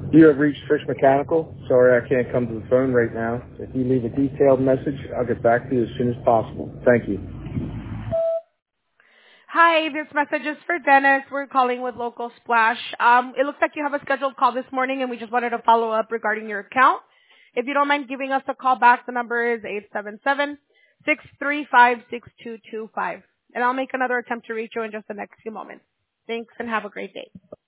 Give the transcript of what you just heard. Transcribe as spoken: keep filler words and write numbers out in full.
You have reached Fish Mechanical. Sorry I can't come to the phone right now. If you leave a detailed message, I'll get back to you as soon as possible. Thank you. Hi, this message is for Dennis. We're calling with Local Splash. Um, it looks like you have a scheduled call this morning, and we just wanted to follow up regarding your account. If you don't mind giving us a call back, the number is eight seven seven, six three five, six two two five. And I'll make another attempt to reach you in just the next few moments. Thanks, and have a great day.